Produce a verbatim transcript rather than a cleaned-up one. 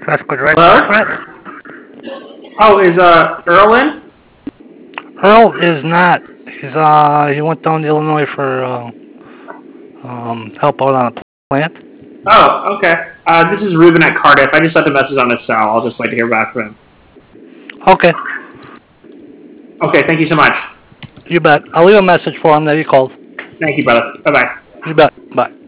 That's good, right? Hello? Right. Oh, is uh Earl in? Earl is not. He's uh he went down to Illinois for uh, um help out on a plant. Oh, okay. Uh, this is Ruben at Cardiff. I just left a message on his cell. I'll just wait to hear back from him. Okay, Okay, thank you so much. you bet. I'll leave a message for him that he called. Thank you, brother. Bye bye. You bet. Bye.